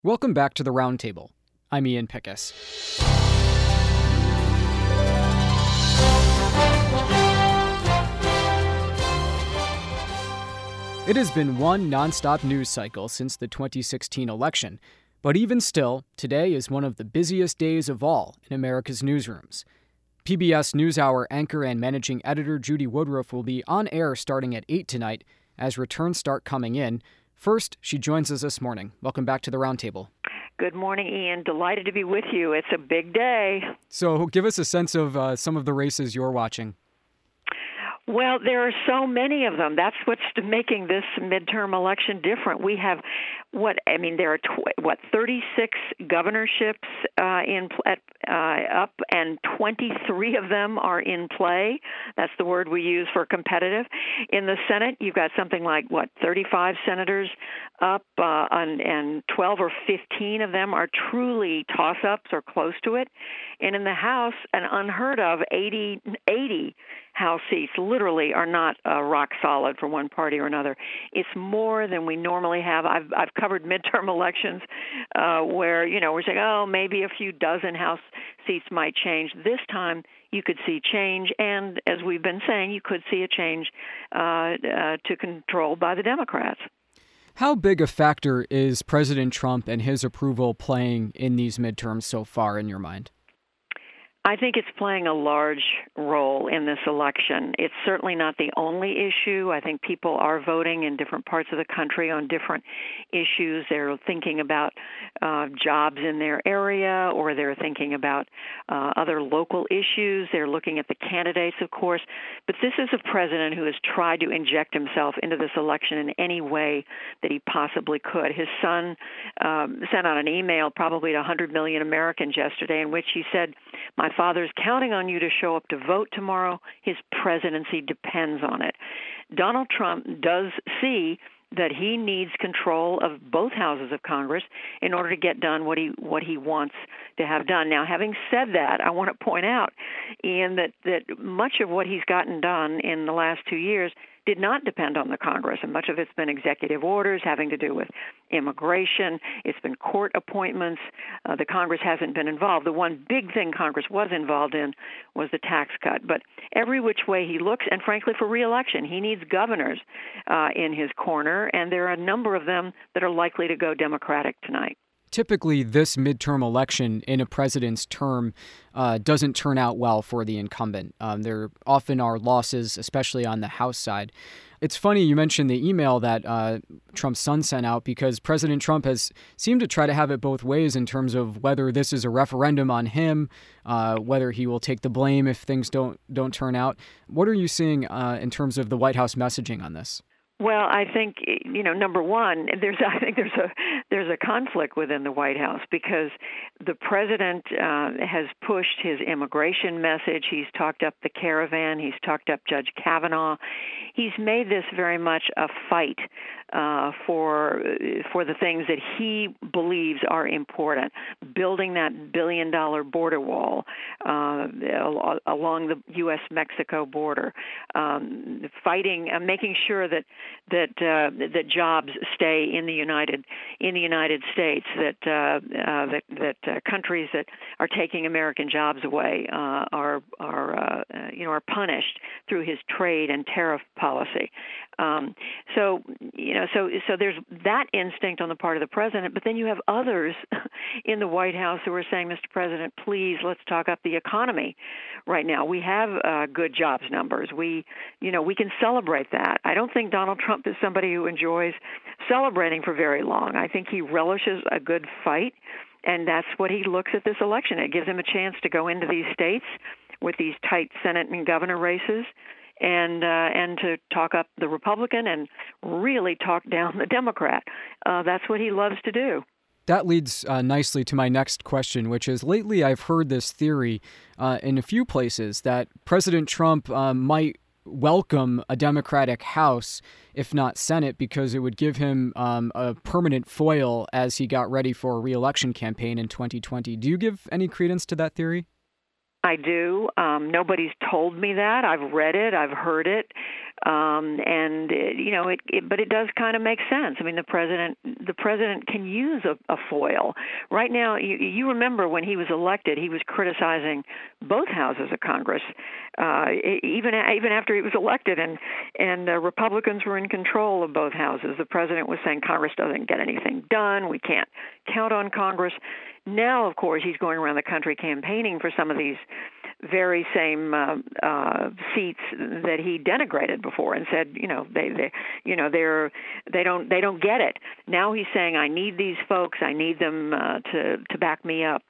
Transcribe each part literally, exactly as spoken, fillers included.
Welcome back to the Roundtable. I'm Ian Pickus. It has been one nonstop news cycle since the twenty sixteen election, but even still, today is one of the busiest days of all in America's newsrooms. P B S NewsHour anchor and managing editor Judy Woodruff will be on air starting at eight tonight as returns start coming in. First, she joins us this morning. Welcome back to the Roundtable. Good morning, Ian. Delighted to be with you. It's a big day. So give us a sense of uh, some of the races you're watching. Well, there are so many of them. That's what's making this midterm election different. We have, what I mean, there are tw- what thirty-six governorships uh, in uh, up, and twenty-three of them are in play. That's the word we use for competitive. In the Senate, you've got something like what thirty-five senators up, uh, and, and twelve or fifteen of them are truly toss-ups or close to it. And in the House, an unheard of eighty, eighty House seats literally are not uh, rock solid for one party or another. It's more than we normally have. I've I've covered midterm elections uh, where, you know, we're saying, oh, maybe a few dozen House seats might change. This time you could see change, and as we've been saying, you could see a change uh, uh, to control by the Democrats. How big a factor is President Trump and his approval playing in these midterms so far in your mind? I think it's playing a large role in this election. It's certainly not the only issue. I think people are voting in different parts of the country on different issues. They're thinking about uh, jobs in their area, or they're thinking about uh, other local issues. They're looking at the candidates, of course. But this is a president who has tried to inject himself into this election in any way that he possibly could. His son um, sent out an email probably to one hundred million Americans yesterday in which he said, "My father's counting on you to show up to vote tomorrow. His presidency depends on it." Donald Trump does see that he needs control of both houses of Congress in order to get done what he what he wants to have done. Now, having said that, I want to point out, Ian, that, that much of what he's gotten done in the last two years did not depend on the Congress, and much of it's been executive orders having to do with immigration. It's been court appointments. Uh, the Congress hasn't been involved. The one big thing Congress was involved in was the tax cut. But every which way he looks, and frankly for re-election, he needs governors uh, in his corner, and there are a number of them that are likely to go Democratic tonight. Typically, this midterm election in a president's term uh, doesn't turn out well for the incumbent. Um, there often are losses, especially on the House side. It's funny you mentioned the email that uh, Trump's son sent out, because President Trump has seemed to try to have it both ways in terms of whether this is a referendum on him, uh, whether he will take the blame if things don't don't turn out. What are you seeing uh, in terms of the White House messaging on this? Well, I think, you know, number one, there's I think there's a there's a conflict within the White House, because the president uh, has pushed his immigration message. He's talked up the caravan. He's talked up Judge Kavanaugh. He's made this very much a fight uh, for for the things that he believes are important. Building that billion dollar border wall uh, along the U S Mexico border, um, fighting, uh, making sure that that uh, that jobs stay in the United in the United States, that uh, uh, that, that uh, countries that are taking American jobs away uh, are are uh, you know are punished through his trade and tariff policy. Um, so you know so so there's that instinct on the part of the president, but then you have others in the White House who are saying, "Mister President, please, let's talk up the economy right now. We have uh, good jobs numbers. We you know we can celebrate that." I don't think Donald Trump is somebody who enjoys celebrating for very long. I think he relishes a good fight, and that's what he looks at this election. It gives him a chance to go into these states with these tight Senate and governor races, and uh, and to talk up the Republican and really talk down the Democrat. Uh, that's what he loves to do. That leads uh, nicely to my next question, which is, lately I've heard this theory uh, in a few places that President Trump uh, might welcome a Democratic House, if not Senate, because it would give him um, a permanent foil as he got ready for a re-election campaign in twenty twenty. Do you give any credence to that theory? I do. Um, nobody's told me that. I've read it. I've heard it. Um, and it, you know, it, it, but it does kind of make sense. I mean, the president, the president can use a, a foil. Right now, you, you remember when he was elected, he was criticizing both houses of Congress, uh, even even after he was elected, and and uh, Republicans were in control of both houses. The president was saying Congress doesn't get anything done. We can't count on Congress. Now, of course, he's going around the country campaigning for some of these very same uh, uh, seats that he denigrated before and said, you know, they, they, you know, they're they don't they don't get it. Now he's saying, I need these folks. I need them uh, to to back me up.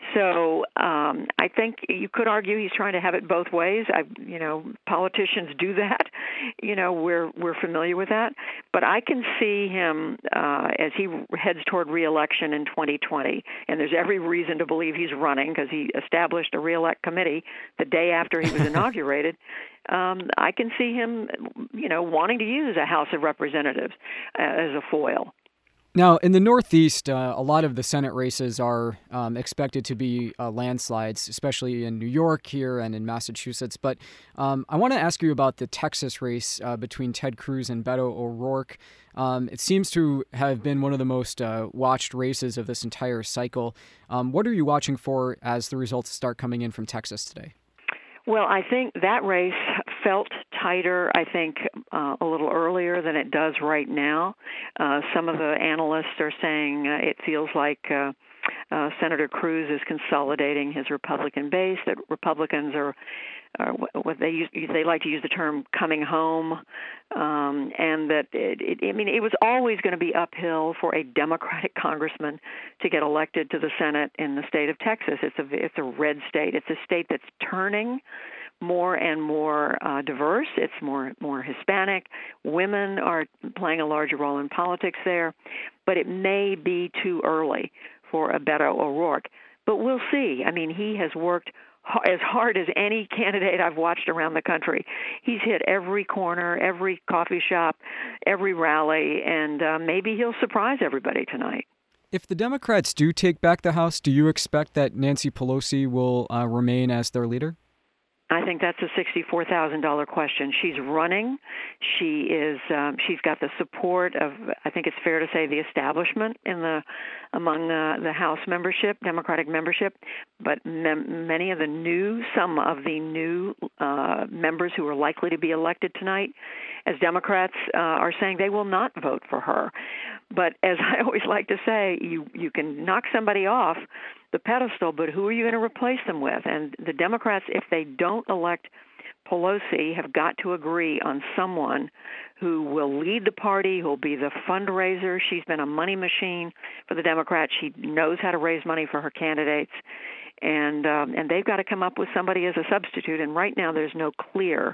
So um, I think you could argue he's trying to have it both ways. I, you know, politicians do that. You know, we're we're familiar with that. But I can see him uh, as he heads toward re-election in twenty twenty, and there's every reason to believe he's running because he established a re-elect committee the day after he was inaugurated. Um, I can see him, you know, wanting to use a House of Representatives uh, as a foil. Now, in the Northeast, uh, a lot of the Senate races are um, expected to be uh, landslides, especially in New York here and in Massachusetts. But um, I want to ask you about the Texas race uh, between Ted Cruz and Beto O'Rourke. Um, it seems to have been one of the most uh, watched races of this entire cycle. Um, what are you watching for as the results start coming in from Texas today? Well, I think that race felt tighter, I think, uh, a little earlier than it does right now. Uh, some of the analysts are saying uh, it feels like uh, uh, Senator Cruz is consolidating his Republican base, that Republicans are, are what they use, they like to use the term coming home, um, and that, it, it, I mean, it was always going to be uphill for a Democratic congressman to get elected to the Senate in the state of Texas. It's a, it's a red state. It's a state that's turning more and more uh, diverse. It's more more Hispanic. Women are playing a larger role in politics there, but it may be too early for a Beto O'Rourke. But we'll see. I mean, he has worked as hard as any candidate I've watched around the country. He's hit every corner, every coffee shop, every rally, and uh, maybe he'll surprise everybody tonight. If the Democrats do take back the House, do you expect that Nancy Pelosi will uh, remain as their leader? I think that's a sixty-four thousand dollars question. She's running. She is. Um, she's got the support of, I think it's fair to say, the establishment in the among the, the House membership, Democratic membership. But mem- many of the new, some of the new uh, members who are likely to be elected tonight as Democrats uh, are saying they will not vote for her. But as I always like to say, you you can knock somebody off the pedestal, but who are you going to replace them with? And the Democrats, if they don't elect Pelosi, have got to agree on someone who will lead the party, who will be the fundraiser. She's been a money machine for the Democrats. She knows how to raise money for her candidates. And um, and they've got to come up with somebody as a substitute. And right now there's no clear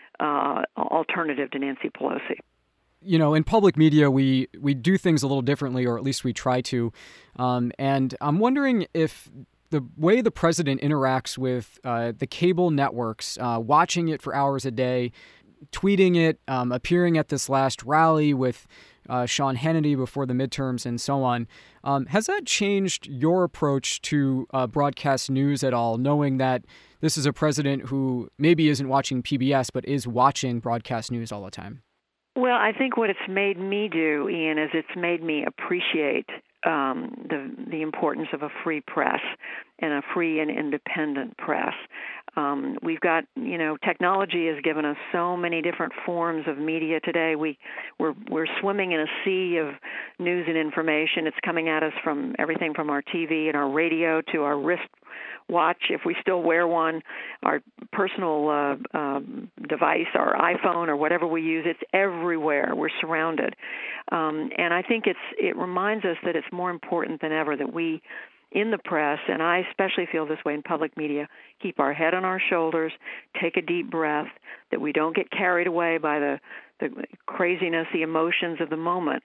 uh, alternative to Nancy Pelosi. You know, in public media, we, we do things a little differently, or at least we try to. Um, and I'm wondering if the way the president interacts with uh, the cable networks, uh, watching it for hours a day, tweeting it, um, appearing at this last rally with uh, Sean Hannity before the midterms and so on, um, has that changed your approach to uh, broadcast news at all, knowing that this is a president who maybe isn't watching P B S but is watching broadcast news all the time? Well, I think what it's made me do, Ian, is it's made me appreciate um, the the importance of a free press and a free and independent press. Um, we've got, you know, technology has given us so many different forms of media today. We we're we're swimming in a sea of news and information. It's coming at us from everything from our T V and our radio to our wrist watch, if we still wear one, our personal uh, um, device, our iPhone or whatever we use. It's everywhere. We're surrounded. Um, and I think it's it reminds us that it's more important than ever that we, in the press, and I especially feel this way in public media, keep our head on our shoulders, take a deep breath, that we don't get carried away by the, the craziness, the emotions of the moment,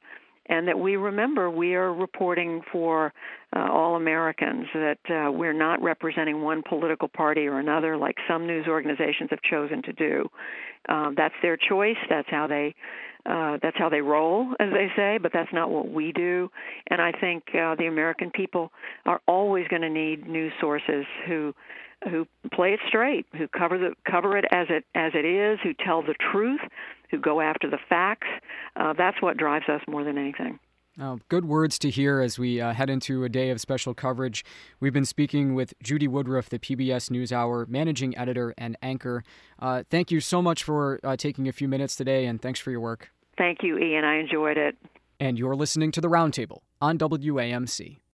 and that we remember we are reporting for uh, all Americans, that uh, we're not representing one political party or another like some news organizations have chosen to do. Um, that's their choice. That's how they uh, that's how they roll, as they say, but that's not what we do. And I think uh, the American people are always going to need news sources who who play it straight, who cover the cover it as it as it is, who tell the truth, who go after the facts. Uh, that's what drives us more than anything. Oh, good words to hear as we uh, head into a day of special coverage. We've been speaking with Judy Woodruff, the P B S NewsHour managing editor and anchor. Uh, thank you so much for uh, taking a few minutes today, and thanks for your work. Thank you, Ian. I enjoyed it. And you're listening to The Roundtable on W A M C.